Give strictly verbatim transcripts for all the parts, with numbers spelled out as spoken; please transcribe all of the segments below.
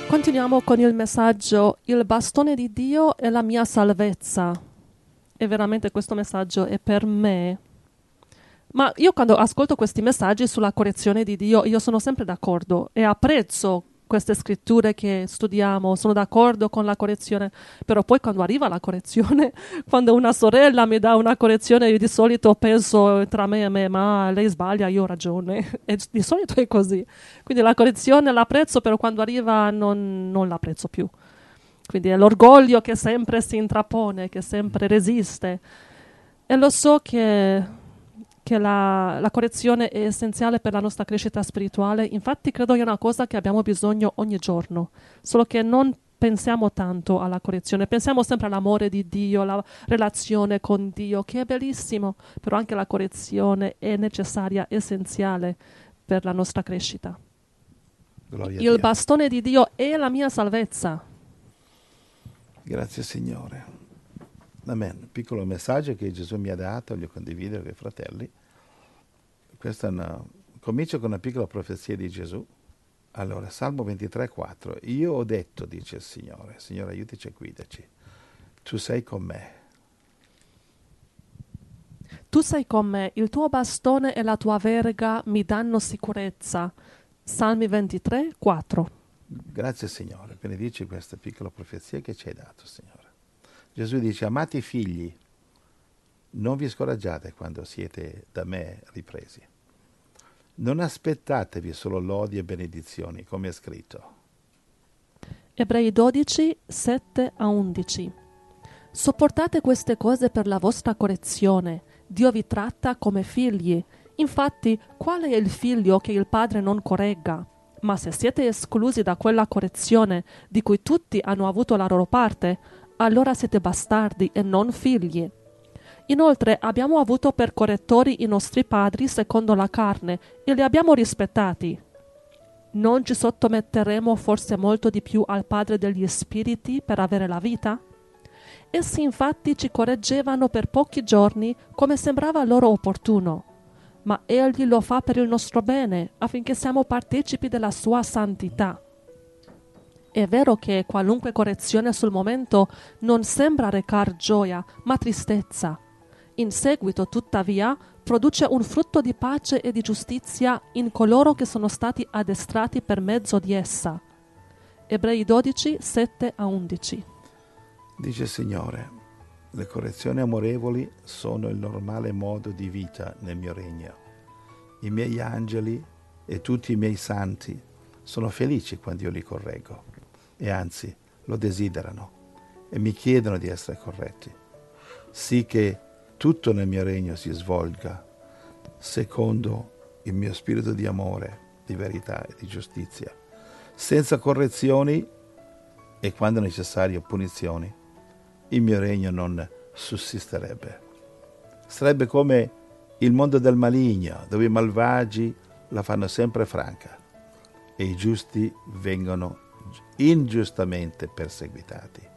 Continuiamo con il messaggio: il bastone di Dio è la mia salvezza. E veramente questo messaggio è per me. Ma io quando ascolto questi messaggi sulla correzione di Dio, io sono sempre d'accordo e apprezzo queste scritture che studiamo, sono d'accordo con la correzione, però poi quando arriva la correzione, quando una sorella mi dà una correzione, io di solito penso tra me e me, ma lei sbaglia, io ho ragione, e di solito è così. Quindi la correzione l'apprezzo, però quando arriva non, non l'apprezzo più. Quindi è l'orgoglio che sempre si intrappone, che sempre resiste. E lo so che che la, la correzione è essenziale per la nostra crescita spirituale, infatti credo che è una cosa che abbiamo bisogno ogni giorno, solo che non pensiamo tanto alla correzione, pensiamo sempre all'amore di Dio, alla relazione con Dio, che è bellissimo, però anche la correzione è necessaria, essenziale per la nostra crescita. Gloria a Il Dio. bastone di Dio è la mia salvezza. Grazie Signore. Amen. Un piccolo messaggio che Gesù mi ha dato, voglio condividere con i fratelli. Questa è una... Comincio con una piccola profezia di Gesù. Allora, Salmo ventitré, quattro. Io ho detto, dice il Signore, Signore aiutaci e guidaci, tu sei con me. Tu sei con me, il tuo bastone e la tua verga mi danno sicurezza. Salmi ventitré, quattro. Grazie Signore, benedici questa piccola profezia che ci hai dato, Signore. Gesù dice, amati figli, non vi scoraggiate quando siete da me ripresi. Non aspettatevi solo lodi e benedizioni, come è scritto. Ebrei dodici, sette a undici. Sopportate queste cose per la vostra correzione. Dio vi tratta come figli. Infatti, quale è il figlio che il padre non corregga? Ma se siete esclusi da quella correzione di cui tutti hanno avuto la loro parte, allora siete bastardi e non figli. Inoltre abbiamo avuto per correttori i nostri padri secondo la carne e li abbiamo rispettati. Non ci sottometteremo forse molto di più al Padre degli Spiriti per avere la vita? Essi infatti ci correggevano per pochi giorni come sembrava loro opportuno, ma Egli lo fa per il nostro bene, affinché siamo partecipi della sua santità. È vero che qualunque correzione sul momento non sembra recar gioia, ma tristezza. In seguito, tuttavia, produce un frutto di pace e di giustizia in coloro che sono stati addestrati per mezzo di essa. Ebrei dodici, sette a undici. Dice il Signore, le correzioni amorevoli sono il normale modo di vita nel mio regno. I miei angeli e tutti i miei santi sono felici quando io li correggo e anzi lo desiderano e mi chiedono di essere corretti, sì che tutto nel mio regno si svolga secondo il mio spirito di amore, di verità e di giustizia, senza correzioni e quando necessario punizioni. Il mio regno non sussisterebbe. Sarebbe come il mondo del maligno, dove i malvagi la fanno sempre franca e i giusti vengono ingiustamente perseguitati.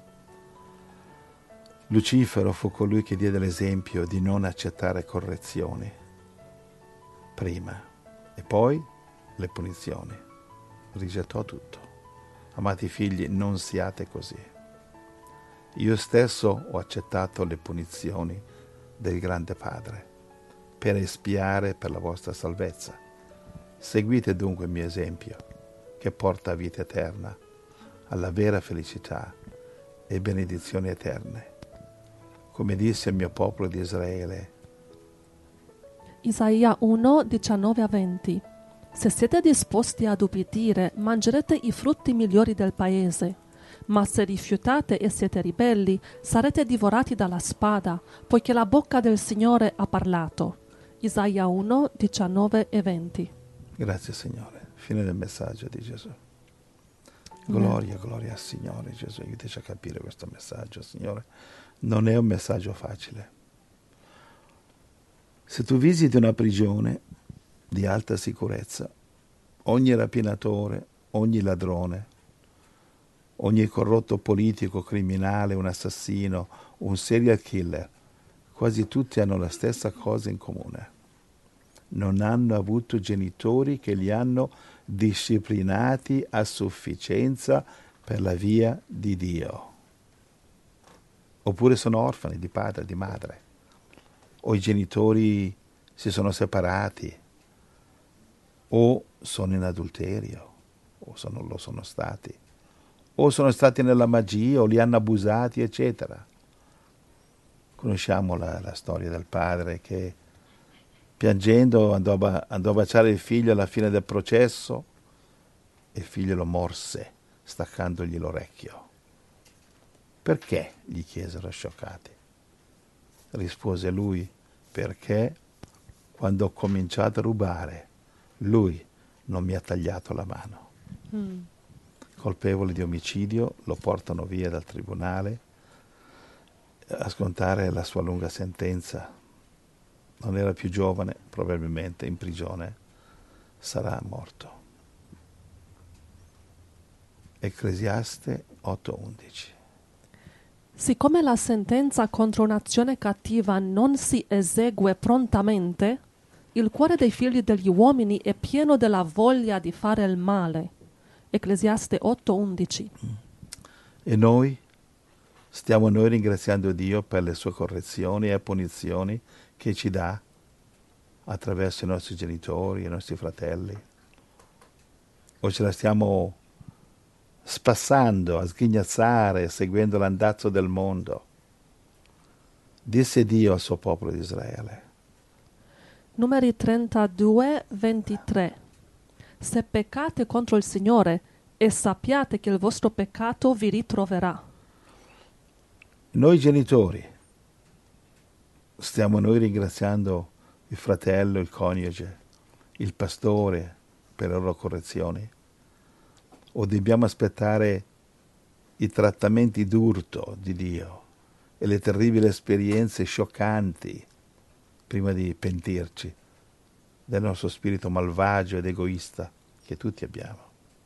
Lucifero fu colui che diede l'esempio di non accettare correzioni prima e poi le punizioni. Rigettò tutto. Amati figli, non siate così. Io stesso ho accettato le punizioni del grande Padre per espiare per la vostra salvezza. Seguite dunque il mio esempio, che porta a vita eterna, alla vera felicità e benedizioni eterne. Come disse il mio popolo di Israele. Isaia uno, diciannove a venti. Se siete disposti ad ubbidire, mangerete i frutti migliori del paese. Ma se rifiutate e siete ribelli, sarete divorati dalla spada, poiché la bocca del Signore ha parlato. Isaia uno, diciannove e venti. Grazie Signore. Fine del messaggio di Gesù. Gloria, gloria al Signore Gesù. Aiutaci a capire questo messaggio, Signore. Non è un messaggio facile. Se tu visiti una prigione di alta sicurezza, ogni rapinatore, ogni ladrone, ogni corrotto politico, criminale, un assassino, un serial killer, quasi tutti hanno la stessa cosa in comune. non hanno avuto genitori che li hanno disciplinati a sufficienza per la via di Dio. Oppure sono orfani di padre, di madre, o i genitori si sono separati, o sono in adulterio, o sono, lo sono stati, o sono stati nella magia, o li hanno abusati, eccetera. Conosciamo la, la storia del padre che piangendo andò a, andò a baciare il figlio alla fine del processo e il figlio lo morse, staccandogli l'orecchio. Perché? Gli chiesero scioccati. Rispose lui, perché quando ho cominciato a rubare, lui non mi ha tagliato la mano. Mm. Colpevole di omicidio, lo portano via dal tribunale a scontare la sua lunga sentenza. Non era più giovane, probabilmente in prigione, sarà morto. Ecclesiaste otto undici. Siccome la sentenza contro un'azione cattiva non si esegue prontamente, il cuore dei figli degli uomini è pieno della voglia di fare il male. Ecclesiaste otto undici. E noi? Stiamo noi ringraziando Dio per le sue correzioni e punizioni che ci dà attraverso i nostri genitori, i nostri fratelli? O ce la stiamo spassando a sghignazzare, seguendo l'andazzo del mondo? Disse Dio al suo popolo di Israele. Numeri trentadue ventitré. Se peccate contro il Signore e sappiate che il vostro peccato vi ritroverà. Noi genitori stiamo noi ringraziando il fratello, il coniuge, il pastore per le loro correzioni? O dobbiamo aspettare i trattamenti d'urto di Dio e le terribili esperienze scioccanti prima di pentirci del nostro spirito malvagio ed egoista che tutti abbiamo?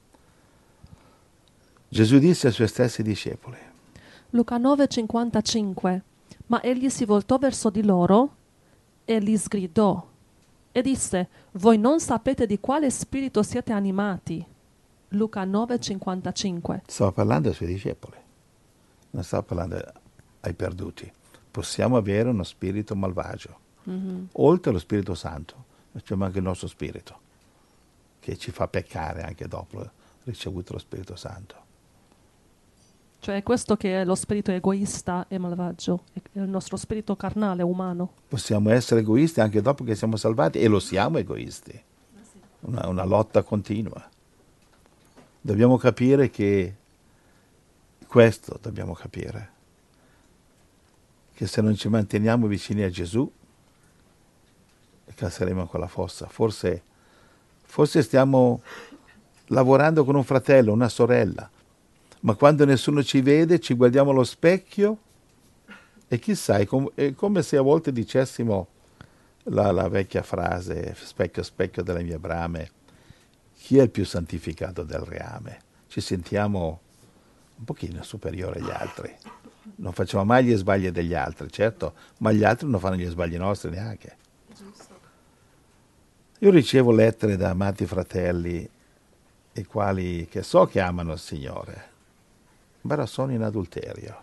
Gesù disse ai suoi stessi discepoli. Luca nove cinquantacinque. Ma egli si voltò verso di loro e li sgridò e disse: voi non sapete di quale spirito siete animati. Luca nove cinquantacinque. Stava parlando ai suoi discepoli, non stava parlando ai perduti. Possiamo avere uno spirito malvagio. Mm-hmm. Oltre allo Spirito Santo, c'è anche il nostro spirito, che ci fa peccare anche dopo aver ricevuto lo Spirito Santo. Cioè è questo che è lo spirito egoista e malvagio, è il nostro spirito carnale, umano. Possiamo essere egoisti anche dopo che siamo salvati, e lo siamo egoisti. Una, una lotta continua. Dobbiamo capire che questo dobbiamo capire, che se non ci manteniamo vicini a Gesù casseremo in quella fossa. Forse, forse stiamo lavorando con un fratello, una sorella, ma quando nessuno ci vede ci guardiamo allo specchio e chissà, è, com- è come se a volte dicessimo la, la vecchia frase, specchio specchio delle mie brame, chi è il più santificato del reame? Ci sentiamo un pochino superiori agli altri. Non facciamo mai gli sbagli degli altri, certo, ma gli altri non fanno gli sbagli nostri neanche. Io ricevo lettere da amati fratelli, i quali che so che amano il Signore, ma sono in adulterio.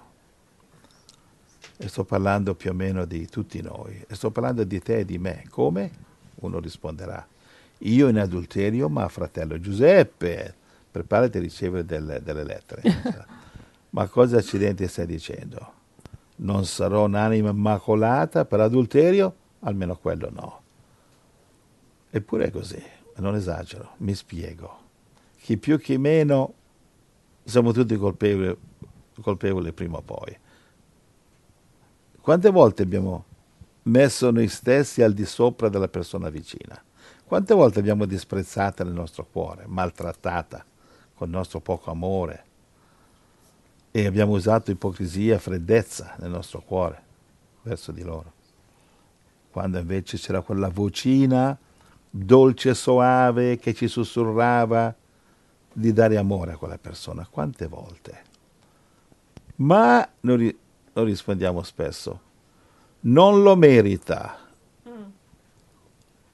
E sto parlando più o meno di tutti noi, e sto parlando di te e di me. Come? Uno risponderà: io in adulterio, ma fratello Giuseppe, preparati a ricevere delle, delle lettere. Ma cosa accidenti stai dicendo? Non sarò un'anima immacolata per adulterio? Almeno quello no. Eppure è così, non esagero, mi spiego. Chi più chi meno siamo tutti colpevoli, colpevoli prima o poi. Quante volte abbiamo messo noi stessi al di sopra della persona vicina? Quante volte abbiamo disprezzata nel nostro cuore, maltrattata con il nostro poco amore, e abbiamo usato ipocrisia e freddezza nel nostro cuore verso di loro, quando invece c'era quella vocina dolce e soave che ci sussurrava di dare amore a quella persona. Quante volte? Ma noi, noi rispondiamo spesso: non lo merita.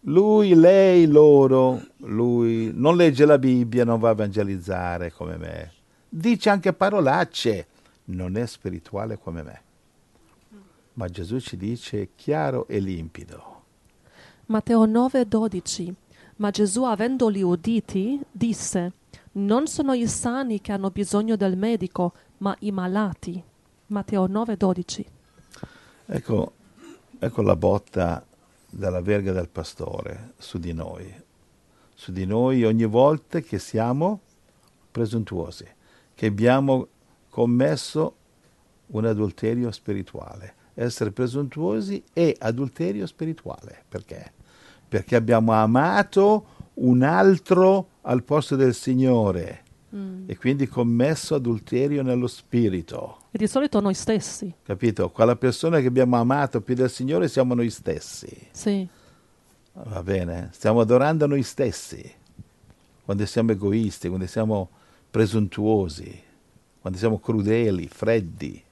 Lui, lei, loro, lui non legge la Bibbia, non va a evangelizzare come me. Dice anche parolacce, non è spirituale come me. Ma Gesù ci dice chiaro e limpido. Matteo nove dodici. Ma Gesù, avendoli uditi, disse: non sono i sani che hanno bisogno del medico, ma i malati. Matteo nove dodici. Ecco, ecco la botta della verga del pastore su di noi. Su di noi ogni volta che siamo presuntuosi, che abbiamo commesso un adulterio spirituale. Essere presuntuosi è adulterio spirituale. Perché? Perché abbiamo amato un altro al posto del Signore mm. e quindi commesso adulterio nello spirito. E di solito noi stessi. Capito? Quella persona che abbiamo amato più del Signore siamo noi stessi. Sì. Va bene? Stiamo adorando noi stessi. Quando siamo egoisti, quando siamo presuntuosi, quando siamo crudeli, freddi.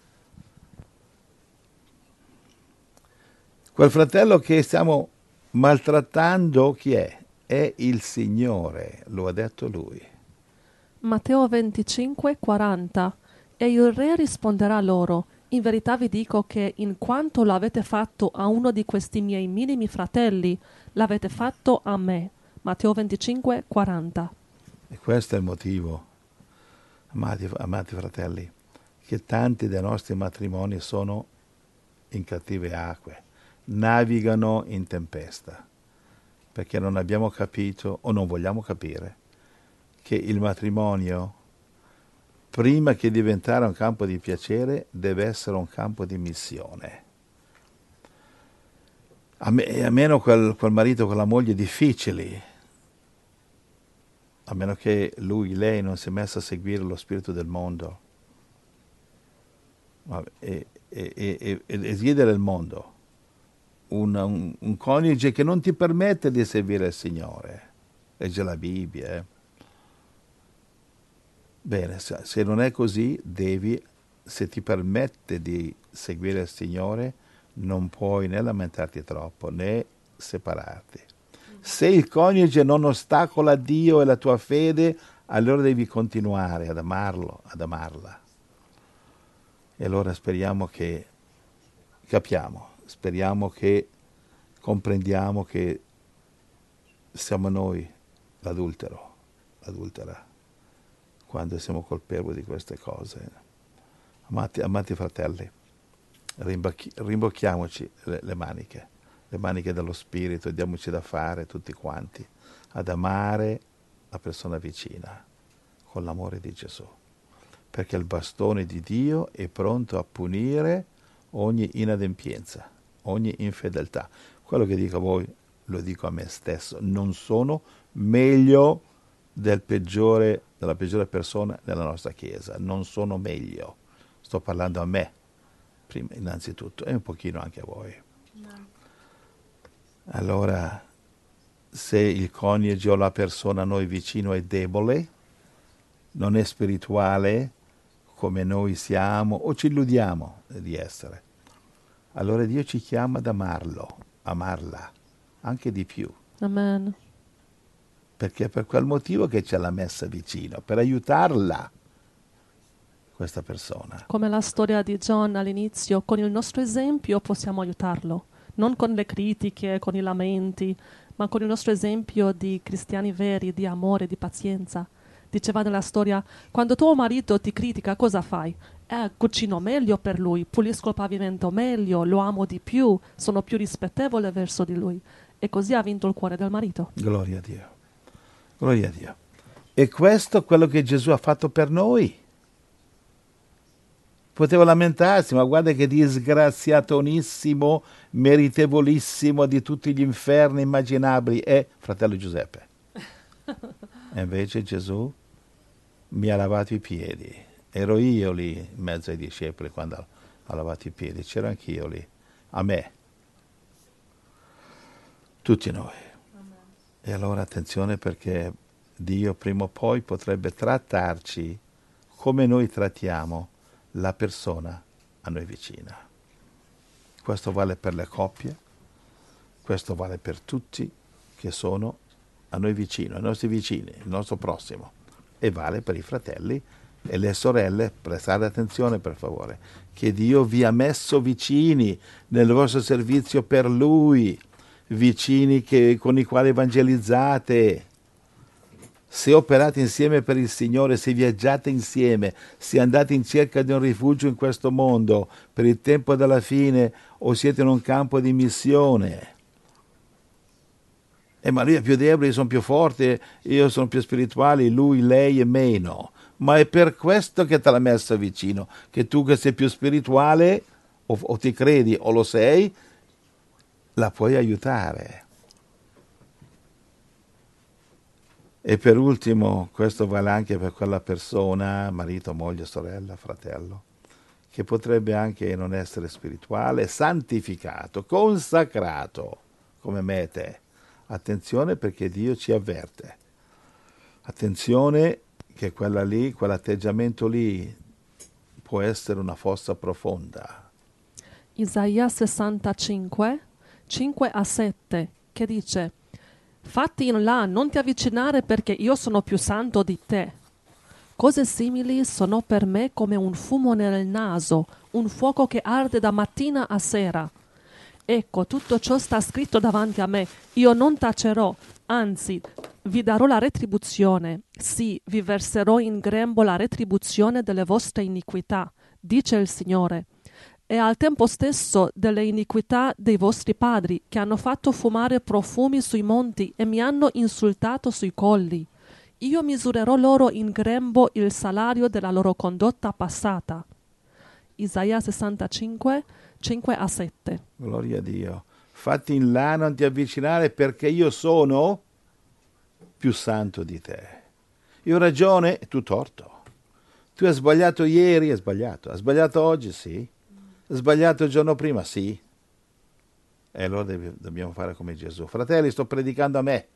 Quel fratello che stiamo maltrattando, chi è? È il Signore, lo ha detto lui. Matteo venticinque quaranta. E il re risponderà loro: in verità vi dico che in quanto l'avete fatto a uno di questi miei minimi fratelli, l'avete fatto a me. Matteo venticinque quaranta. E questo è il motivo, amati, amati fratelli, che tanti dei nostri matrimoni sono in cattive acque, navigano in tempesta, perché non abbiamo capito o non vogliamo capire che il matrimonio, prima che diventare un campo di piacere, deve essere un campo di missione. A, me, a meno quel, quel marito con la moglie difficili, a meno che lui, lei non si è messo a seguire lo spirito del mondo e, e, e, e, e sgridere il mondo, un, un, un coniuge che non ti permette di servire il Signore, legge la Bibbia, eh. Bene, se non è così, devi, se ti permette di seguire il Signore, non puoi né lamentarti troppo, né separarti. Se il coniuge non ostacola Dio e la tua fede, allora devi continuare ad amarlo, ad amarla. E allora speriamo che capiamo, speriamo che comprendiamo che siamo noi l'adultero, l'adultera, quando siamo colpevoli di queste cose. Amati, amati fratelli, rimbocchiamoci le, le maniche, le maniche dello spirito e diamoci da fare tutti quanti ad amare la persona vicina con l'amore di Gesù, perché il bastone di Dio è pronto a punire ogni inadempienza, ogni infedeltà. Quello che dico a voi lo dico a me stesso, non sono meglio del peggiore, della peggiore persona della nostra Chiesa, non sono meglio, sto parlando a me prima, innanzitutto, e un pochino anche a voi. No. Allora, se il coniuge o la persona a noi vicino è debole, non è spirituale come noi siamo o ci illudiamo di essere, allora Dio ci chiama ad amarlo, amarla, anche di più. Amen. Perché è per quel motivo che ce l'ha messa vicino, per aiutarla, questa persona. Come la storia di John all'inizio, con il nostro esempio possiamo aiutarlo, non con le critiche, con i lamenti, ma con il nostro esempio di cristiani veri, di amore, di pazienza. Diceva nella storia: quando tuo marito ti critica, cosa fai? Eh, cucino meglio per lui, pulisco il pavimento meglio, lo amo di più, sono più rispettevole verso di lui. E così ha vinto il cuore del marito. Gloria a Dio. Gloria a Dio. E questo è quello che Gesù ha fatto per noi. Poteva lamentarsi, ma guarda che disgraziatonissimo, meritevolissimo di tutti gli inferni immaginabili è fratello Giuseppe. E invece Gesù mi ha lavato i piedi. Ero io lì in mezzo ai discepoli quando ha lavato i piedi, c'ero anch'io lì, a me. Tutti noi. Amen. E allora attenzione, perché Dio prima o poi potrebbe trattarci come noi trattiamo la persona a noi vicina. Questo vale per le coppie, Questo vale per tutti che sono a noi vicino, ai nostri vicini, il nostro prossimo, e vale per i fratelli e le sorelle. Prestate attenzione per favore, che Dio vi ha messo vicini nel vostro servizio per Lui, vicini che, con i quali evangelizzate. Se operate insieme per il Signore, se viaggiate insieme, se andate in cerca di un rifugio in questo mondo per il tempo della fine o siete in un campo di missione. Eh, ma lui è più debole, io sono più forte, io sono più spirituale, lui, lei è meno. Ma è per questo che te l'ha messo vicino, che tu che sei più spirituale, o, o ti credi o lo sei, la puoi aiutare. E per ultimo, questo vale anche per quella persona, marito, moglie, sorella, fratello, che potrebbe anche non essere spirituale, santificato, consacrato, come me e te. Attenzione, perché Dio ci avverte. Attenzione che quella lì, quell'atteggiamento lì può essere una fossa profonda. Isaia sessantacinque, cinque a sette, che dice: Fatti in là, non ti avvicinare perché io sono più santo di te. Cose simili sono per me come un fumo nel naso, un fuoco che arde da mattina a sera. Ecco, tutto ciò sta scritto davanti a me. Io non tacerò, anzi, vi darò la retribuzione. Sì, vi verserò in grembo la retribuzione delle vostre iniquità, dice il Signore. E al tempo stesso delle iniquità dei vostri padri, che hanno fatto fumare profumi sui monti e mi hanno insultato sui colli. Io misurerò loro in grembo il salario della loro condotta passata. Isaia sessantacinque, cinque a sette. Gloria a Dio. Fatti in là, non ti avvicinare perché io sono più santo di te. Io ho ragione, tu torto. Tu hai sbagliato ieri, hai sbagliato. Hai sbagliato oggi, sì. Hai sbagliato il giorno prima, sì. E allora devi, dobbiamo fare come Gesù. Fratelli, sto predicando a me.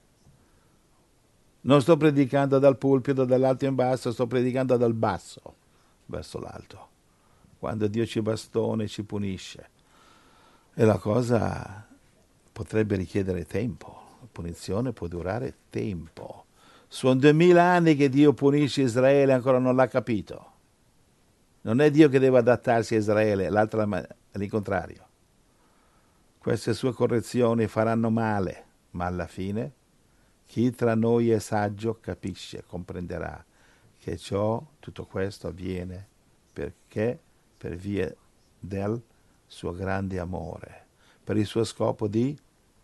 Non sto predicando dal pulpito, dall'alto in basso, sto predicando dal basso verso l'alto. Quando Dio ci bastona e ci punisce. E la cosa potrebbe richiedere tempo. La punizione può durare tempo. Sono duemila anni che Dio punisce Israele e ancora non l'ha capito. Non è Dio che deve adattarsi a Israele, l'altra è il contrario. Queste sue correzioni faranno male, ma alla fine chi tra noi è saggio capisce, comprenderà che ciò, tutto questo avviene perché per via del suo grande amore, per il suo scopo di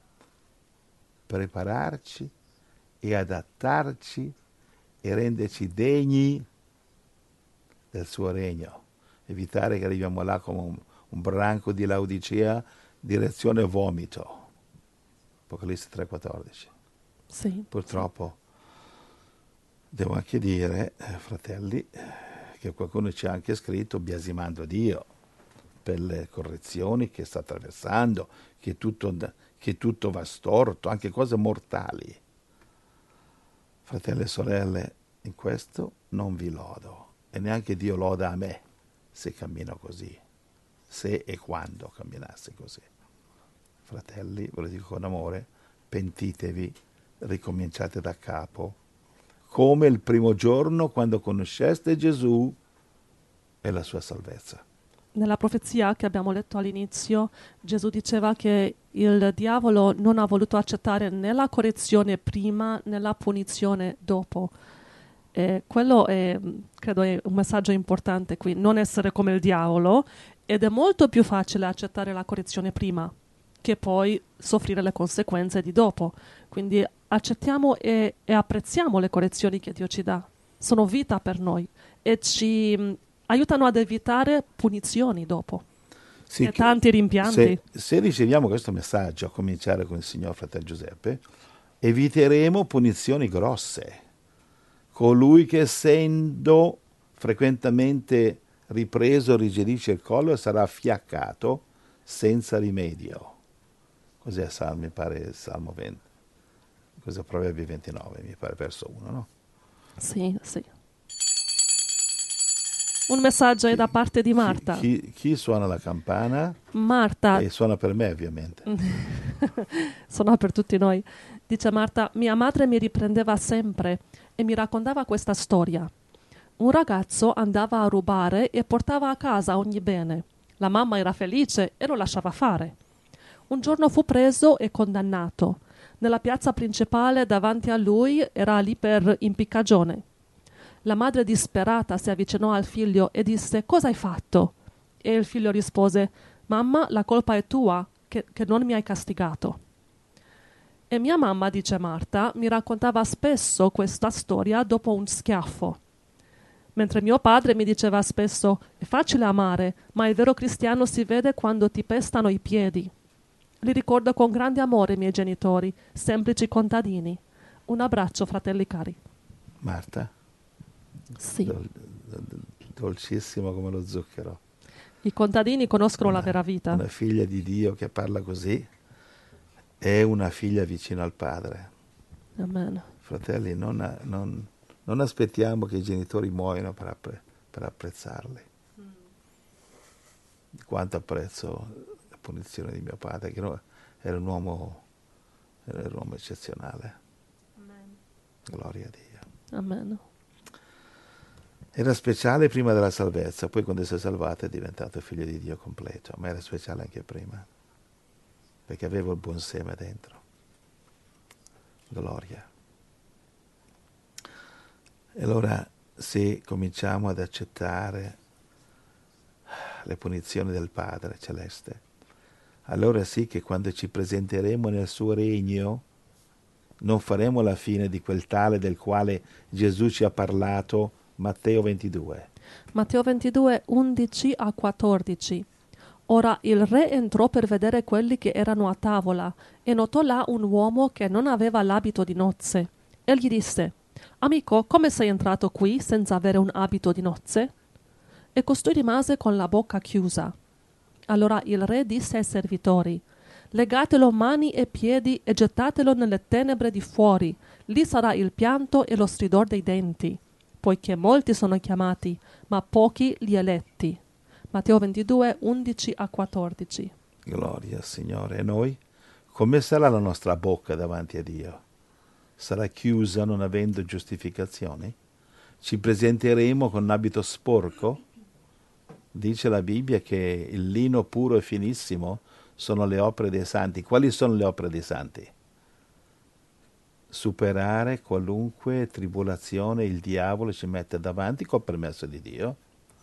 prepararci e adattarci e renderci degni del suo regno, evitare che arriviamo là come un, un branco di Laodicea, direzione vomito. Apocalisse tre quattordici. Sì. Purtroppo devo anche dire, eh, fratelli, che qualcuno ci ha anche scritto biasimando Dio per le correzioni che sta attraversando, che tutto, che tutto va storto, anche cose mortali. Fratelli e sorelle, in questo non vi lodo, e neanche Dio loda a me se cammino così, se e quando camminasse così. Fratelli, ve lo dico con amore, pentitevi, ricominciate da capo, come il primo giorno quando conosceste Gesù e la sua salvezza. Nella profezia che abbiamo letto all'inizio, Gesù diceva che il diavolo non ha voluto accettare né la correzione prima né la punizione dopo. E quello è, credo, è un messaggio importante qui, non essere come il diavolo, ed è molto più facile accettare la correzione prima che poi soffrire le conseguenze di dopo. Quindi accettiamo e, e apprezziamo le correzioni che Dio ci dà. Sono vita per noi e ci mh, aiutano ad evitare punizioni dopo. Sì, e tanti rimpianti. Se, se riceviamo questo messaggio, a cominciare con il signor fratello Giuseppe, eviteremo punizioni grosse. Colui che essendo frequentemente ripreso rigidisce il collo e sarà fiaccato senza rimedio. Cos'è Salmo? Mi pare il Salmo venti. Cos'è Proverbi ventinove? Mi pare verso uno, no? Sì, sì. Un messaggio è da parte di Marta. Chi, chi, chi suona la campana? Marta. E suona per me, ovviamente. Suona per tutti noi. Dice Marta, mia madre mi riprendeva sempre e mi raccontava questa storia. Un ragazzo andava a rubare e portava a casa ogni bene. La mamma era felice e lo lasciava fare. Un giorno fu preso e condannato. Nella piazza principale davanti a lui era lì per impiccagione. La madre disperata si avvicinò al figlio e disse: cosa hai fatto? E il figlio rispose: mamma, la colpa è tua, che, che non mi hai castigato. E mia mamma, dice Marta, mi raccontava spesso questa storia dopo un schiaffo. Mentre mio padre mi diceva spesso: è facile amare, ma il vero cristiano si vede quando ti pestano i piedi. Li ricordo con grande amore i miei genitori, semplici contadini. Un abbraccio, fratelli cari. Marta? Sì. Dol, dol, dolcissimo come lo zucchero. I contadini conoscono una, la vera vita. Una figlia di Dio che parla così è una figlia vicino al Padre. Amen. Fratelli, non, non, non aspettiamo che i genitori muoiano per, appre, per apprezzarli. Mm. Quanto apprezzo la punizione di mio padre, che era un uomo, era un uomo eccezionale. Amen. Gloria a Dio. Amen. Era speciale prima della salvezza, poi quando si è salvato è diventato figlio di Dio completo, ma era speciale anche prima, perché aveva il buon seme dentro. Gloria. E allora, se cominciamo ad accettare le punizioni del Padre Celeste, allora sì che quando ci presenteremo nel suo regno non faremo la fine di quel tale del quale Gesù ci ha parlato, Matteo ventidue. Matteo ventidue, undici a quattordici. Ora il re entrò per vedere quelli che erano a tavola e notò là un uomo che non aveva l'abito di nozze. E gli disse: amico, come sei entrato qui senza avere un abito di nozze? E costui rimase con la bocca chiusa. Allora il re disse ai servitori: legatelo mani e piedi e gettatelo nelle tenebre di fuori, lì sarà il pianto e lo stridor dei denti, poiché molti sono chiamati, ma pochi gli eletti. Matteo ventidue, undici a quattordici. Gloria, Signore. E noi? Come sarà la nostra bocca davanti a Dio? Sarà chiusa non avendo giustificazioni? Ci presenteremo con un abito sporco? Dice la Bibbia che il lino puro e finissimo sono le opere dei santi. Quali sono le opere dei santi? Superare qualunque tribolazione il diavolo ci mette davanti col permesso di Dio.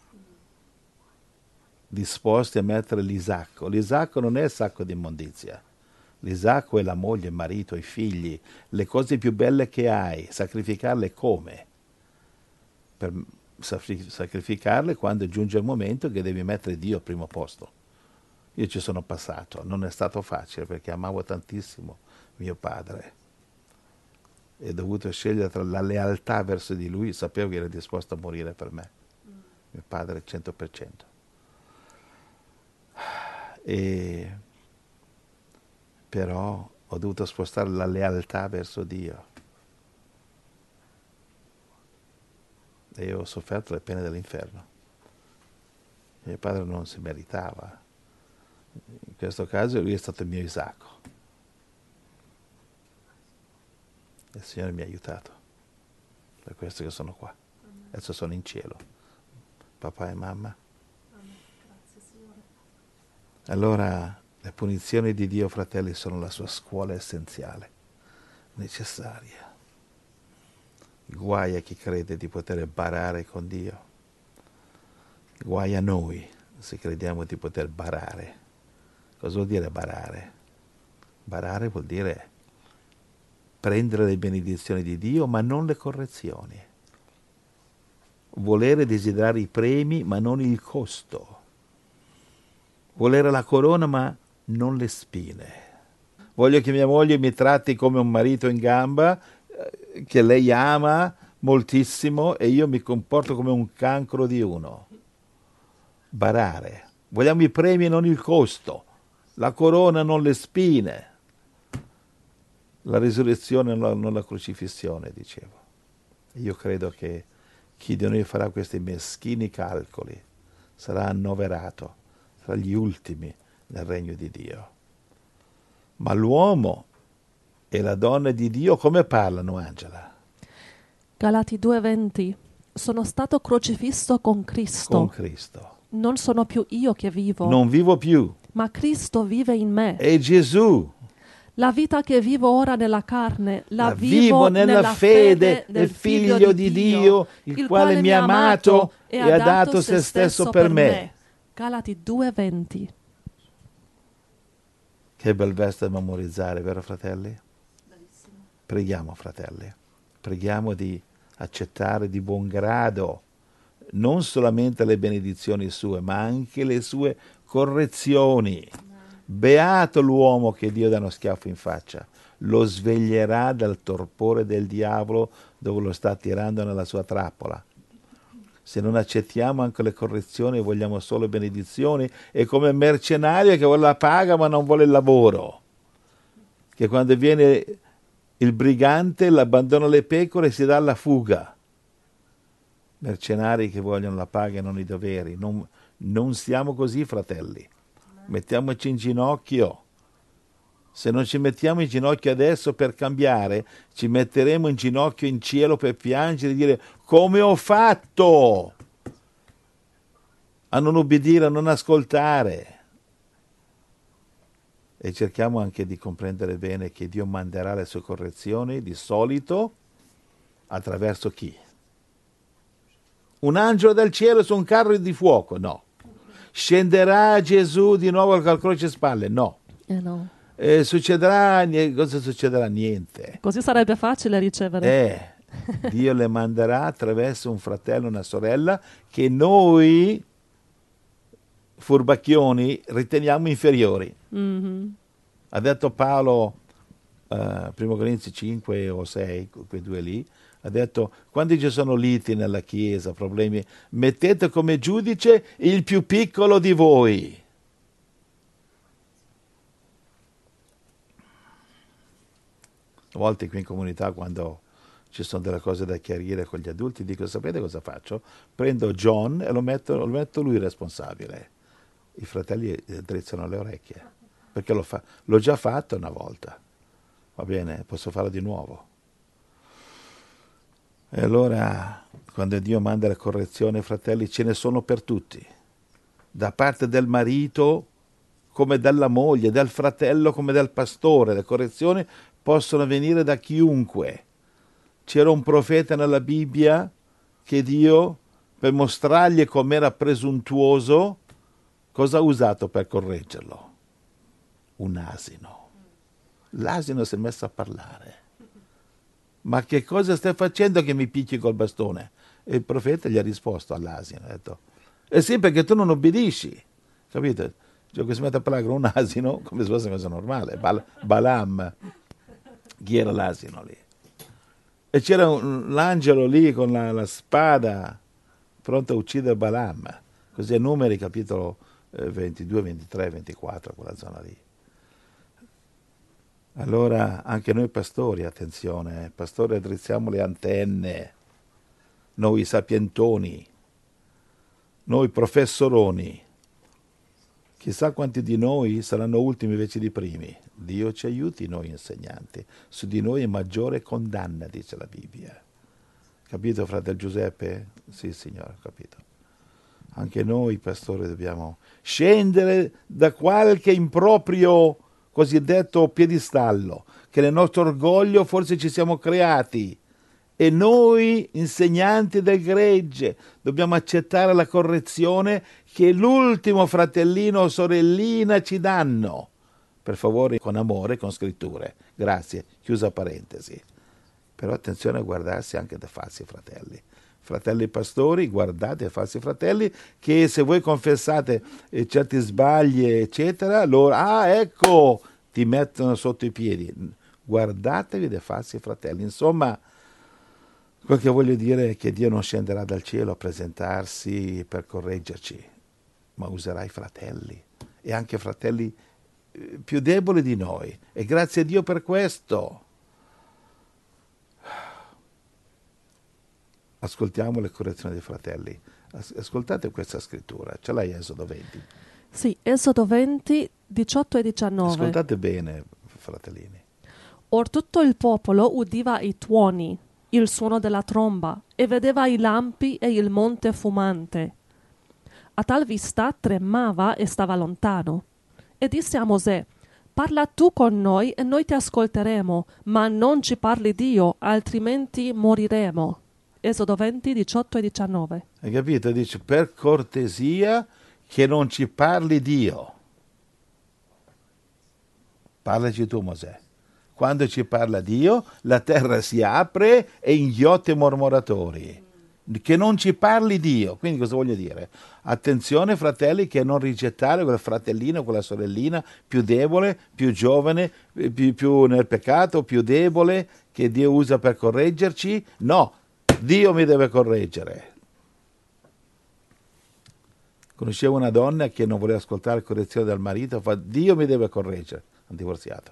Disposti a mettere l'isacco. L'isacco non è il sacco di immondizia. L'isacco è la moglie, il marito, i figli, le cose più belle che hai. Sacrificarle come? Per sacrificarle quando giunge il momento che devi mettere Dio al primo posto. Io ci sono passato, non è stato facile perché amavo tantissimo mio padre e ho dovuto scegliere tra la lealtà verso di lui, sapevo che era disposto a morire per me, mm. mio padre cento per cento. E però ho dovuto spostare la lealtà verso Dio e ho sofferto le pene dell'inferno. Mio padre non si meritava. In questo caso lui è stato il mio Isacco. Il Signore mi ha aiutato. Per questo che sono qua. Amen. Adesso sono in cielo. Papà e mamma. Amen. Grazie, Signore. Allora, le punizioni di Dio, fratelli, sono la sua scuola essenziale, necessaria. Guai a chi crede di poter barare con Dio. Guai a noi se crediamo di poter barare. Cosa vuol dire barare? Barare vuol dire prendere le benedizioni di Dio, ma non le correzioni. Volere desiderare i premi, ma non il costo. Volere la corona, ma non le spine. Voglio che mia moglie mi tratti come un marito in gamba, eh, che lei ama moltissimo, e io mi comporto come un cancro di uno. Barare. Vogliamo i premi e non il costo. La corona, non le spine. La risurrezione, non la crocifissione, dicevo. Io credo che Chi di noi farà questi meschini calcoli sarà annoverato tra gli ultimi nel regno di Dio. Ma l'uomo e la donna di Dio come parlano, Angela? Galati due venti. Sono stato crocifisso con Cristo. Con Cristo. Non sono più io che vivo, Non vivo più. ma Cristo vive in me. È Gesù. La vita che vivo ora nella carne, la, La vivo nella fede del Figlio di Dio, il quale mi ha amato e ha dato se stesso per me. Galati due venti. Che bel verso da memorizzare, vero fratelli? Bellissimo. Preghiamo, fratelli. Preghiamo di accettare di buon grado non solamente le benedizioni sue, ma anche le sue correzioni. Beato l'uomo che Dio dà uno schiaffo in faccia, lo sveglierà dal torpore del diavolo dove lo sta tirando nella sua trappola. Se non accettiamo anche le correzioni e vogliamo solo benedizioni, è come il mercenario che vuole la paga ma non vuole il lavoro, che quando viene il brigante l'abbandona le pecore e si dà alla fuga. Mercenari che vogliono la paga e non i doveri. Non, non siamo così, fratelli. Mettiamoci in ginocchio. Se non ci mettiamo in ginocchio adesso per cambiare, ci metteremo in ginocchio in cielo per piangere e dire: come ho fatto a non obbedire, a non ascoltare? E cerchiamo anche di comprendere bene che Dio manderà le sue correzioni di solito attraverso chi? Un angelo del cielo su un carro di fuoco? No. Scenderà Gesù di nuovo col croce e spalle? No. Eh no. Eh, succederà, cosa succederà? Niente. Così sarebbe facile ricevere. Eh, Dio le manderà attraverso un fratello e una sorella che noi, furbacchioni, riteniamo inferiori. Mm-hmm. Ha detto Paolo, uh, primo Corinzi cinque o sei, quei due lì, ha detto: quando ci sono liti nella Chiesa, problemi, mettete come giudice il più piccolo di voi. A volte qui in comunità, quando ci sono delle cose da chiarire con gli adulti, dico: sapete cosa faccio? Prendo John e lo metto, lo metto lui responsabile. I fratelli drizzano le orecchie, perché l'ho, fa- l'ho già fatto una volta. Va bene, posso farlo di nuovo. E allora, quando Dio manda le correzioni, fratelli, ce ne sono per tutti. Da parte del marito, come dalla moglie, dal fratello come dal pastore. Le correzioni possono venire da chiunque. C'era un profeta nella Bibbia che Dio, per mostrargli com'era presuntuoso, cosa ha usato per correggerlo? Un asino. L'asino si è messo a parlare. Ma che cosa stai facendo che mi picchi col bastone? E il profeta gli ha risposto all'asino, ha detto: eh sì, perché tu non obbedisci. Capite? Cioè, che si mette a parlare con un asino come se fosse una cosa normale. Bal- Balaam. Chi era l'asino lì? E c'era un, l'angelo lì con la, la spada pronto a uccidere Balaam. Così è Numeri capitolo eh, ventidue, ventitré, ventiquattro, quella zona lì. Allora anche noi pastori, attenzione, pastori, addrizziamo le antenne, noi sapientoni, noi professoroni. Chissà quanti di noi saranno ultimi invece di primi. Dio ci aiuti noi insegnanti. Su di noi è maggiore condanna, dice la Bibbia. Capito, fratello Giuseppe? Sì, Signore, ho capito. Anche noi pastori dobbiamo scendere da qualche improprio cosiddetto piedistallo, che nel nostro orgoglio forse ci siamo creati, e noi, insegnanti del gregge, dobbiamo accettare la correzione che l'ultimo fratellino o sorellina ci danno. Per favore, con amore, con scritture. Grazie. Chiusa parentesi. Però attenzione a guardarsi anche da falsi fratelli. Fratelli pastori, guardate i falsi fratelli, che se voi confessate eh, certi sbagli, eccetera, loro, ah, ecco, ti mettono sotto i piedi. Guardatevi dei falsi fratelli. Insomma, quel che voglio dire è che Dio non scenderà dal cielo a presentarsi per correggerci, ma userà i fratelli, e anche fratelli eh, più deboli di noi. E grazie a Dio per questo. ascoltiamo le correzioni dei fratelli. As- ascoltate questa scrittura, ce l'hai Esodo venti? Sì, Esodo venti, diciotto e diciannove. Ascoltate bene, fratellini. Or tutto il popolo udiva i tuoni, il suono della tromba, e vedeva i lampi e il monte fumante. A tal vista tremava e stava lontano. E disse a Mosè: parla tu con noi e noi ti ascolteremo, ma non ci parli Dio, altrimenti moriremo. Esodo venti, diciotto e diciannove. Hai capito? Dice, per cortesia che non ci parli Dio. Parlaci tu, Mosè. Quando ci parla Dio, la terra si apre e inghiotte mormoratori. Che non ci parli Dio. Quindi cosa voglio dire? Attenzione, fratelli, che non rigettare quel fratellino, quella sorellina più debole, più giovane, più, più nel peccato, più debole, che Dio usa per correggerci. No, Dio mi deve correggere. Conoscevo una donna che non voleva ascoltare correzione dal marito, fa Dio mi deve correggere. Un divorziato.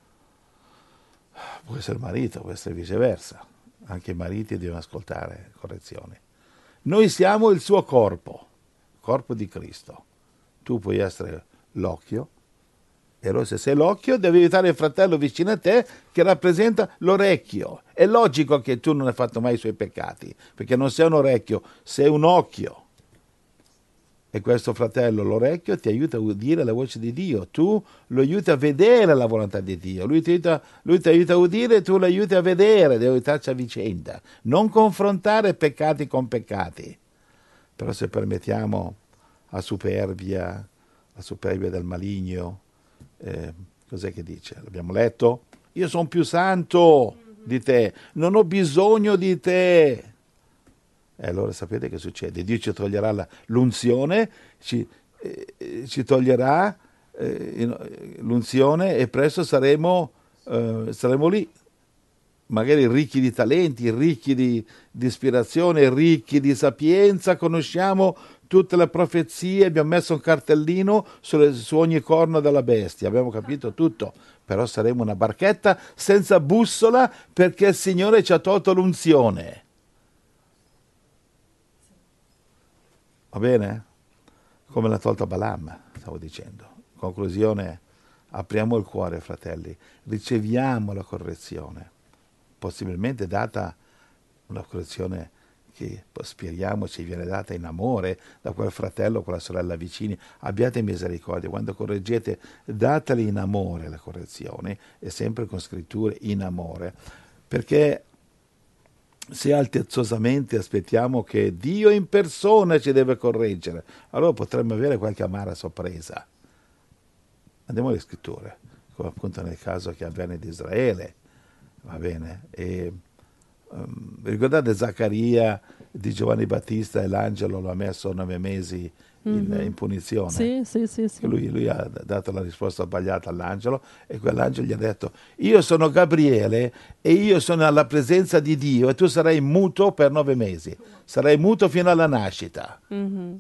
Può essere il marito, può essere viceversa. Anche i mariti devono ascoltare correzioni. Noi siamo il suo corpo, corpo di Cristo. Tu puoi essere l'occhio, e allora se sei l'occhio devi aiutare il fratello vicino a te che rappresenta l'orecchio. È logico che tu non hai fatto mai i suoi peccati, perché non sei un orecchio, sei un occhio. E questo fratello, l'orecchio, ti aiuta a udire la voce di Dio. Tu lo aiuti a vedere la volontà di Dio. Lui ti aiuta, lui ti aiuta a udire e tu lo aiuti a vedere. Devi aiutarci a vicenda. Non confrontare peccati con peccati. Però se permettiamo a superbia, la superbia del maligno, eh, cos'è che dice? L'abbiamo letto? Io sono più santo di te. Non ho bisogno di te. E allora sapete che succede? Dio ci toglierà la, l'unzione, ci, eh, ci toglierà eh, l'unzione e presto saremo, eh, saremo lì, magari ricchi di talenti, ricchi di, di ispirazione, ricchi di sapienza, conosciamo tutte le profezie, abbiamo messo un cartellino sulle, su ogni corno della bestia, abbiamo capito tutto, però saremo una barchetta senza bussola perché il Signore ci ha tolto l'unzione. Va bene? Come l'ha tolta Balaam, stavo dicendo. Conclusione, apriamo il cuore, fratelli, riceviamo la correzione, possibilmente data una correzione che speriamo ci viene data in amore da quel fratello o quella sorella vicini. Abbiate misericordia, quando correggete dateli in amore le correzioni, e sempre con scritture in amore, perché se altezzosamente aspettiamo che Dio in persona ci deve correggere, allora potremmo avere qualche amara sorpresa. Andiamo alle scritture, come appunto nel caso che avvenne di Israele, va bene? E, um, ricordate Zaccaria di Giovanni Battista e l'angelo lo ha messo nove mesi in, mm-hmm. in punizione? Sì, sì, sì, sì. Lui, lui ha dato la risposta sbagliata all'angelo e quell'angelo gli ha detto: io sono Gabriele e io sono alla presenza di Dio e tu sarai muto per nove mesi, sarai muto fino alla nascita. Mm-hmm.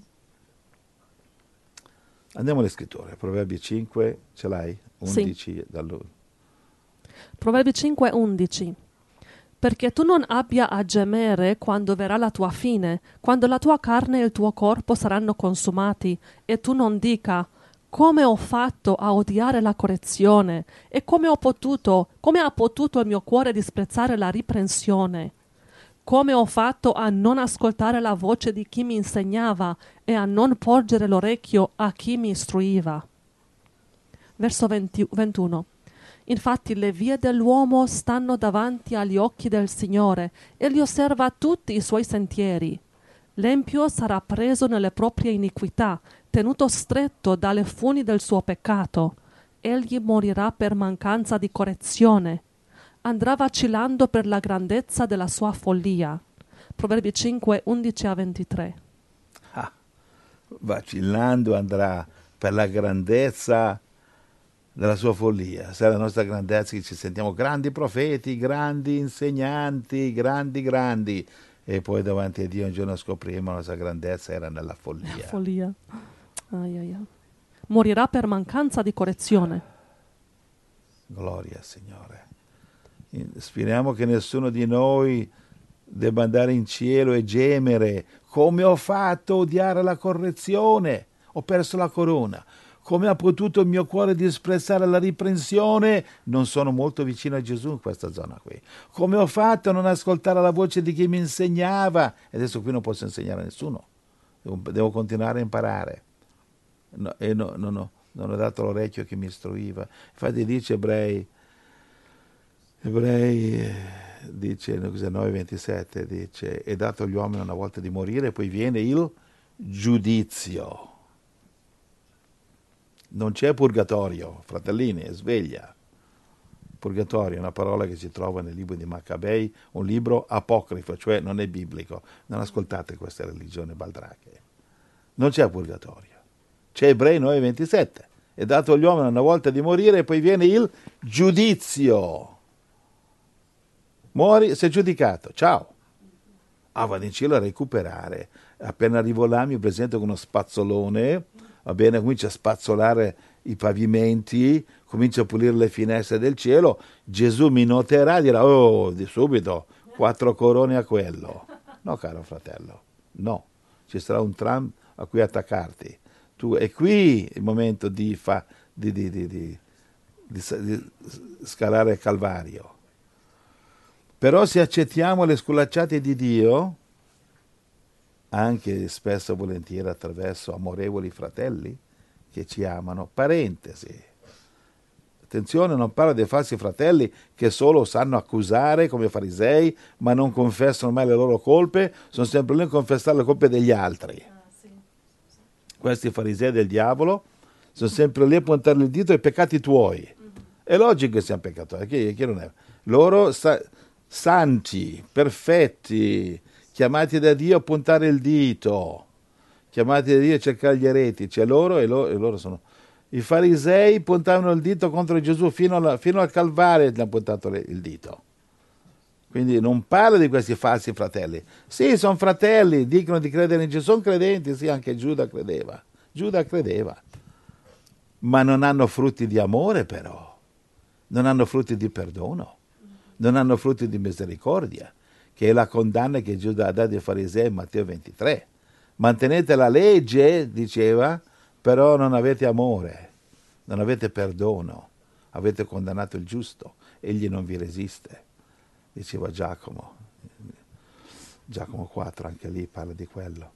Andiamo alle scritture, Proverbi cinque, ce l'hai? undici sì. Dallo... Proverbi cinque, undici. Perché tu non abbia a gemere quando verrà la tua fine, quando la tua carne e il tuo corpo saranno consumati, e tu non dica: come ho fatto a odiare la correzione, e come ho potuto, come ha potuto il mio cuore disprezzare la riprensione? Come ho fatto a non ascoltare la voce di chi mi insegnava e a non porgere l'orecchio a chi mi istruiva? Verso venti, ventuno. Infatti le vie dell'uomo stanno davanti agli occhi del Signore, egli osserva tutti i suoi sentieri. L'empio sarà preso nelle proprie iniquità, tenuto stretto dalle funi del suo peccato. Egli morirà per mancanza di correzione. Andrà vacillando per la grandezza della sua follia. Proverbi cinque, undici a ventitré. Ah, vacillando andrà per la grandezza della sua follia. Sarà la nostra grandezza che ci sentiamo grandi profeti, grandi insegnanti, grandi grandi, e poi davanti a Dio un giorno scopriremo la nostra grandezza era nella follia. La follia. Ai, ai, ai. Morirà per mancanza di correzione. Gloria al Signore. Speriamo che nessuno di noi debba andare in cielo e gemere, come ho fatto a odiare la correzione, ho perso la corona, come ha potuto il mio cuore disprezzare la riprensione, non sono molto vicino a Gesù in questa zona qui, come ho fatto a non ascoltare la voce di chi mi insegnava, e adesso qui non posso insegnare a nessuno, devo, devo continuare a imparare, no, e no, no, no, non ho dato l'orecchio che mi istruiva. Infatti dice Ebrei, Ebrei dice nove ventisette, dice è dato agli uomini una volta di morire, poi viene il giudizio. Non c'è purgatorio, fratellini, sveglia. Purgatorio è una parola che si trova nel libro di Maccabei, un libro apocrifo, cioè non è biblico. Non ascoltate queste religioni baldrache. Non c'è purgatorio. C'è Ebrei nove ventisette. È dato agli uomini una volta di morire e poi viene il giudizio. Muori, sei giudicato, ciao. Ah, vado in cielo a recuperare. Appena arrivo là mi presento con uno spazzolone, va bene, comincio a spazzolare i pavimenti, comincio a pulire le finestre del cielo, Gesù mi noterà e dirà, oh, di subito, quattro corone a quello. No, caro fratello, no. Ci sarà un tram a cui attaccarti. Tu, è qui il momento di, fa, di, di, di, di, di, di scalare il Calvario. Però se accettiamo le sculacciate di Dio, anche spesso e volentieri attraverso amorevoli fratelli che ci amano, parentesi, attenzione, non parlo dei falsi fratelli che solo sanno accusare come farisei, ma non confessano mai le loro colpe, sono sempre lì a confessare le colpe degli altri. Ah, sì. Questi farisei del diavolo sono sempre lì a puntare il dito ai peccati tuoi. Mm-hmm. È logico che siano peccatori, chi, chi non è? Loro sa, santi, perfetti, chiamati da Dio a puntare il dito, chiamati da Dio a cercare gli eretici, e loro, e loro, e loro sono... I farisei puntavano il dito contro Gesù fino, alla, fino al Calvario, gli hanno puntato le, il dito. Quindi non parla di questi falsi fratelli. Sì, sono fratelli, dicono di credere in Gesù, sono credenti, sì, anche Giuda credeva. Giuda credeva. Ma non hanno frutti di amore però, non hanno frutti di perdono, non hanno frutti di misericordia, che è la condanna che Giuda ha dato ai farisei in Matteo ventitré. Mantenete la legge, diceva, però non avete amore, non avete perdono, avete condannato il giusto, egli non vi resiste, diceva Giacomo. Giacomo quattro, anche lì parla di quello.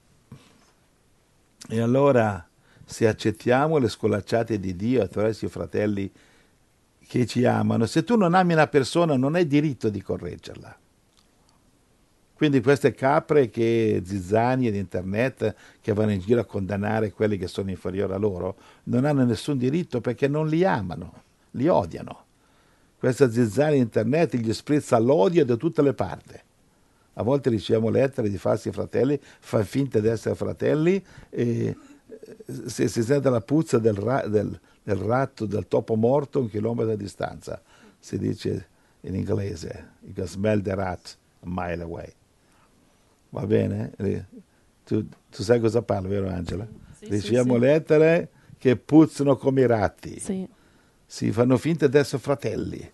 E allora, se accettiamo le scolacciate di Dio attraverso i fratelli che ci amano, se tu non ami una persona non hai diritto di correggerla. Quindi queste capre che zizzanie di internet che vanno in giro a condannare quelli che sono inferiori a loro non hanno nessun diritto perché non li amano, li odiano. Questa zizzania di internet gli sprizza l'odio da tutte le parti. A volte riceviamo lettere di falsi fratelli, fa finta di essere fratelli e se si sente la puzza del, ra- del, del ratto, del topo morto, un chilometro di distanza. Si dice in inglese, you can smell the rat a mile away. Va bene? Tu, tu sai cosa parlo, vero Angela? Sì, riceviamo sì, sì. lettere che puzzano come i ratti. Sì. Si fanno finta di essere fratelli.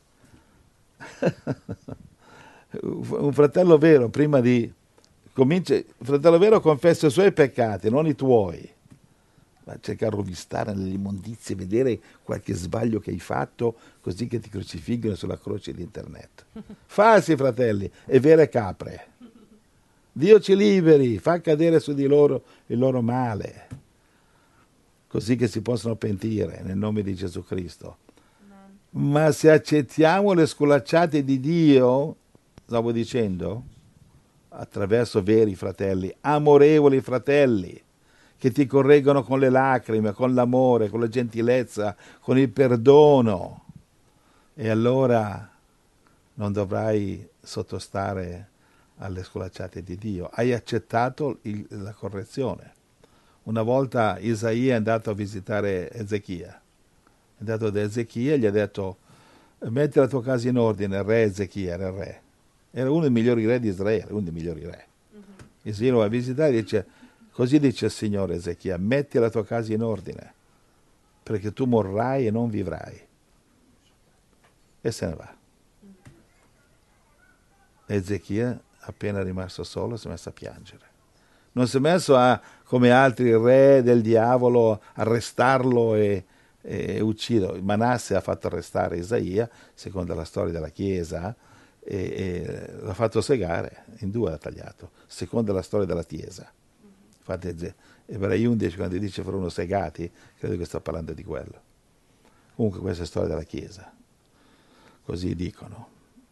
Un fratello vero, prima di... Comincia, il fratello vero confessa i suoi peccati, non i tuoi. Ma cerca di rovistare nell'immondizie, vedere qualche sbaglio che hai fatto, così che ti crocifiggono sulla croce di internet. Falsi fratelli e vere capre. Dio ci liberi, fa cadere su di loro il loro male, così che si possono pentire nel nome di Gesù Cristo. Amen. Ma se accettiamo le sculacciate di Dio, stavo dicendo, attraverso veri fratelli, amorevoli fratelli, che ti correggono con le lacrime, con l'amore, con la gentilezza, con il perdono, e allora non dovrai sottostare alle sculacciate di Dio. Hai accettato il, la correzione. Una volta Isaia è andato a visitare Ezechia, è andato da Ezechia e gli ha detto: metti la tua casa in ordine. Il re Ezechia era il re, era uno dei migliori re di Israele, uno dei migliori re. Uh-huh. Isaia lo va a visitare e dice: così dice il Signore Ezechia, metti la tua casa in ordine, perché tu morrai e non vivrai. E se ne va. Ezechia appena rimasto solo, si è messo a piangere. Non si è messo a, come altri re del diavolo, arrestarlo e, e ucciderlo. Manasse ha fatto arrestare Isaia, secondo la storia della Chiesa, e, e l'ha fatto segare, in due l'ha tagliato, secondo la storia della Chiesa. Infatti Ebrei undici, quando dice furono segati, credo che sta parlando di quello. Comunque questa è storia della Chiesa, così dicono.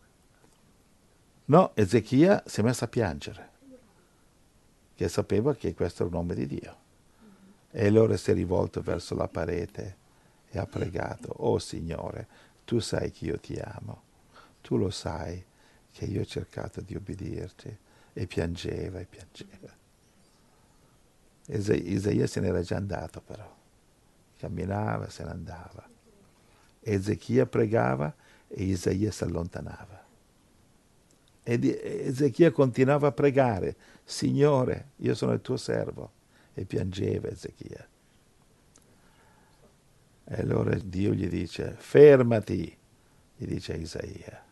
No, Ezechia si è messo a piangere, che sapeva che questo era un uomo di Dio. E allora si è rivolto verso la parete e ha pregato: oh Signore, tu sai che io ti amo, tu lo sai che io ho cercato di ubbidirti. E piangeva e piangeva. Isaia se n'era già andato però, camminava, se ne andava. Ezechia pregava e Isaia si allontanava. Ed Ezechia continuava a pregare: Signore, io sono il tuo servo. E piangeva Ezechia. E allora Dio gli dice: fermati, gli dice a Isaia.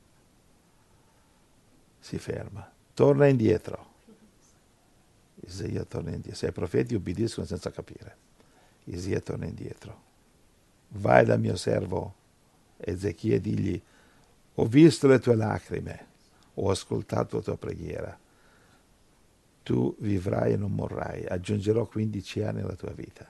Si ferma, torna indietro. Isaia torna indietro. Se i profeti ubbidiscono senza capire, Isaia torna indietro. Vai dal mio servo Ezechia e digli: ho visto le tue lacrime, ho ascoltato la tua preghiera. Tu vivrai e non morrai, aggiungerò quindici anni alla tua vita.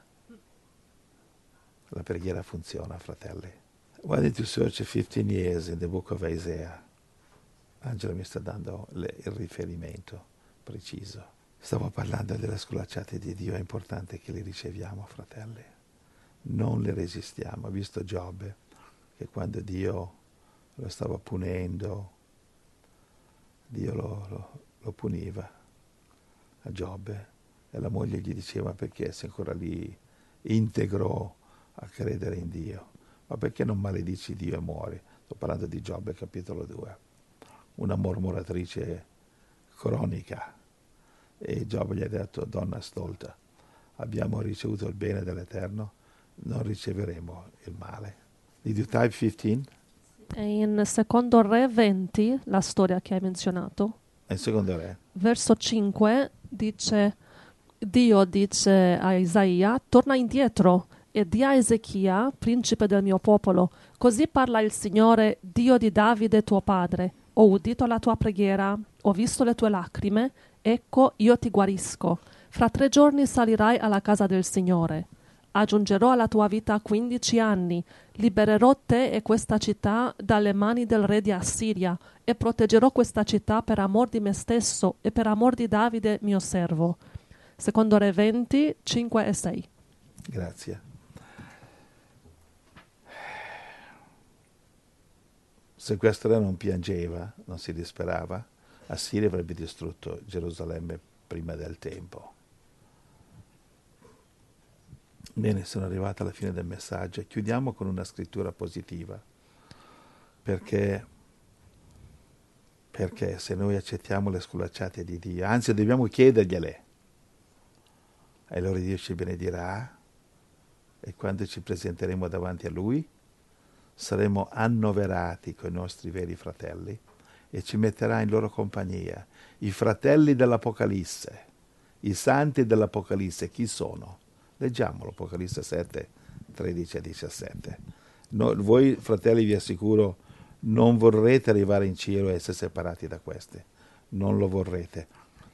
La preghiera funziona, fratelli. Why did you search fifteen years in the book of Isaiah? Angelo mi sta dando le, il riferimento preciso. Stavo parlando delle sculacciate di Dio, è importante che le riceviamo, fratelli. Non le resistiamo. Ha visto Giobbe, che quando Dio lo stava punendo, Dio lo, lo, lo puniva a Giobbe, e la moglie gli diceva: perché sei ancora lì integro a credere in Dio? Ma perché non maledici Dio e muori? Sto parlando di Giobbe, capitolo due. Una mormoratrice cronica. E Giobbe gli ha detto: donna stolta, abbiamo ricevuto il bene dell'Eterno, non riceveremo il male. Did you type fifteen? È in Secondo Re venti, la storia che hai menzionato. È in Secondo Re. Verso cinque dice: Dio dice a Isaia: torna indietro e di a Ezechia, principe del mio popolo: così parla il Signore, Dio di Davide tuo padre. Ho udito la tua preghiera, ho visto le tue lacrime, ecco io ti guarisco. Fra tre giorni salirai alla casa del Signore. Aggiungerò alla tua vita quindici anni, libererò te e questa città dalle mani del re di Assiria e proteggerò questa città per amor di me stesso e per amor di Davide mio servo. Secondo Re venti, cinque e sei. Grazie. Se questo re non piangeva, non si disperava, Assiria avrebbe distrutto Gerusalemme prima del tempo. Bene, sono arrivata alla fine del messaggio. Chiudiamo con una scrittura positiva, perché, perché se noi accettiamo le sculacciate di Dio, anzi dobbiamo chiedergliele, e allora Dio ci benedirà, e quando ci presenteremo davanti a Lui saremo annoverati con i nostri veri fratelli e ci metterà in loro compagnia. I fratelli dell'Apocalisse, i santi dell'Apocalisse, chi sono? Leggiamolo, Apocalisse sette, tredici a diciassette. No, voi fratelli, vi assicuro, non vorrete arrivare in cielo e essere separati da questi. Non lo vorrete.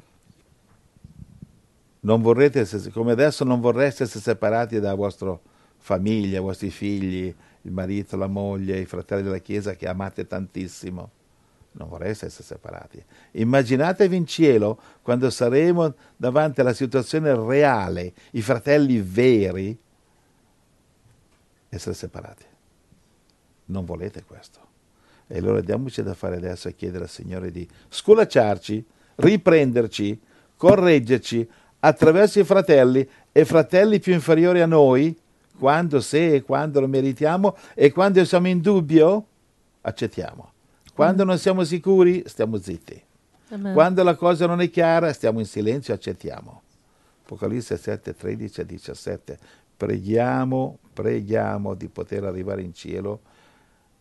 Non vorrete, come adesso non vorreste essere separati da vostra famiglia, i vostri figli, il marito, la moglie, i fratelli della Chiesa che amate tantissimo. Non vorreste essere separati. Immaginatevi in cielo, quando saremo davanti alla situazione reale, i fratelli veri, essere separati. Non volete questo. E allora diamoci da fare adesso a chiedere al Signore di sculacciarci, riprenderci, correggerci attraverso i fratelli e fratelli più inferiori a noi, quando, se e quando lo meritiamo, e quando siamo in dubbio, accettiamo. Quando non siamo sicuri, stiamo zitti. Amen. Quando la cosa non è chiara, stiamo in silenzio e accettiamo. Apocalisse sette, tredici a diciassette. Preghiamo, preghiamo di poter arrivare in cielo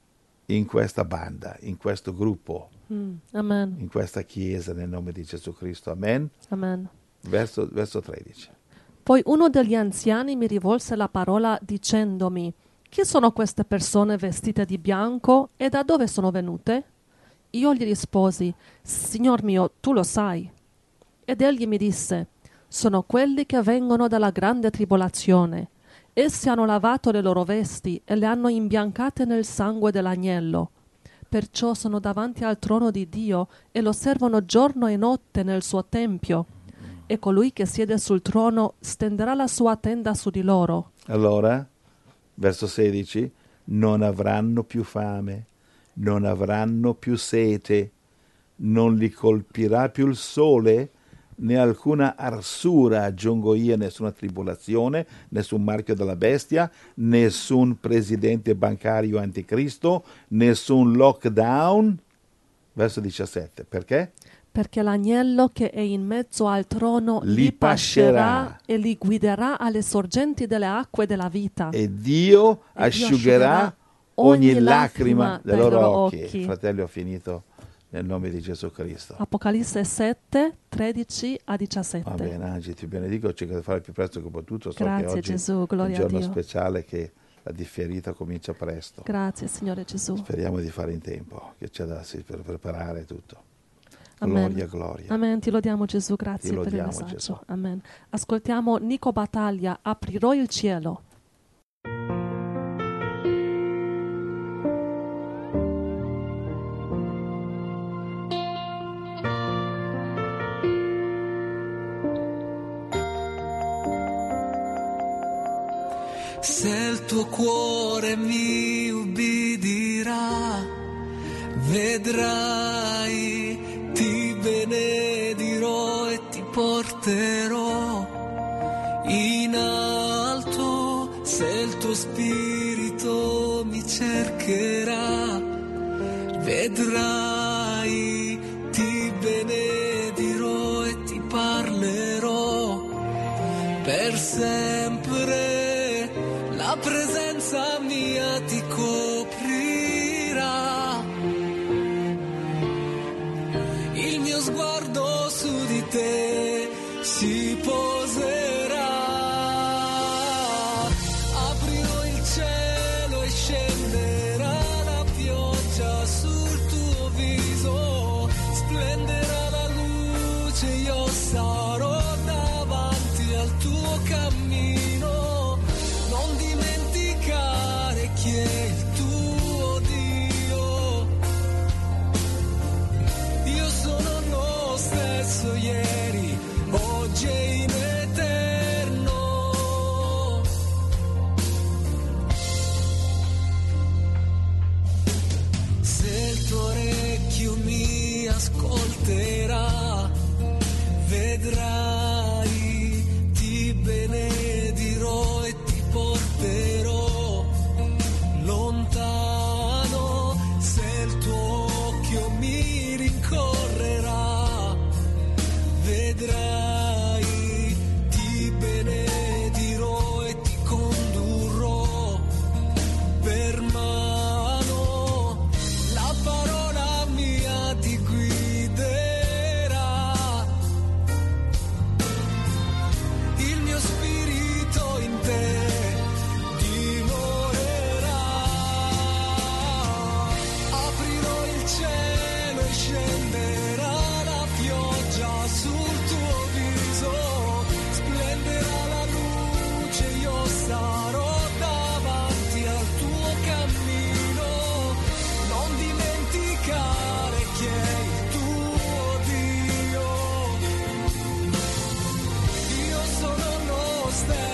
in questa banda, in questo gruppo, Mm. Amen. in questa chiesa, nel nome di Gesù Cristo. Amen. Amen. Verso, verso tredici. Poi uno degli anziani mi rivolse la parola dicendomi: chi sono queste persone vestite di bianco e da dove sono venute? Io gli risposi: Signor mio, tu lo sai. Ed egli mi disse: sono quelli che vengono dalla grande tribolazione. Essi hanno lavato le loro vesti e le hanno imbiancate nel sangue dell'agnello. Perciò sono davanti al trono di Dio e lo servono giorno e notte nel suo tempio. E colui che siede sul trono stenderà la sua tenda su di loro. Allora, verso sedici, non avranno più fame, non avranno più sete, non li colpirà più il sole, né alcuna arsura, aggiungo io, nessuna tribolazione, nessun marchio della bestia, nessun presidente bancario anticristo, nessun lockdown. Verso diciassette, perché? Perché l'agnello che è in mezzo al trono Li li pascerà pascerà. e li guiderà alle sorgenti delle acque della vita. E Dio E asciugherà asciugherà ogni ogni lacrima lacrima dai dai loro loro occhi. occhi. Fratelli, ho finito nel nome di Gesù Cristo. Apocalisse sette, tredici a Va diciassette. bene, Angi, ti benedico, ho cercato di fare il più presto che ho potuto. So Grazie, che oggi Gesù, è un gloria a giorno Dio. speciale, che la differita comincia presto. Grazie, Signore Gesù. Speriamo di fare in tempo, che c'è da sì, per preparare tutto. Amen. Gloria, gloria. Amen, ti lodiamo Gesù, grazie Ti per il lodiamo, messaggio. Gesù. Amen. Ascoltiamo Nico Battaglia, Aprirò il cielo. Se il tuo cuore mi ubbidirà, vedrai, ti benedirò e ti porterò in alto. Se il tuo spirito mi cercherà, vedrai, ti benedirò e ti parlerò per sempre. La presenza mia ti coprirà, il mio sguardo su di te si poserà. Aprirò il cielo e scenderà la pioggia sul tuo viso, splenderà la luce, io sarò davanti al tuo cammino. Non dimenticare chi è il tuo Dio. Io sono lo stesso ieri, oggi e in eterno. Se il tuo orecchio mi ascolterà, vedrai, ti benedirò e ti porterò lontano. Se il tuo occhio mi rincorrerà, vedrai, ti benedirò e ti condurrò per mano. La parola mia ti guiderà, il mio spirito in te dimorerà. Aprirò il cielo e scenderà la pioggia sul tuo viso, splenderà la luce, io sarò davanti al tuo cammino. Non dimenticare chi è il tuo Dio. Io sono lo stesso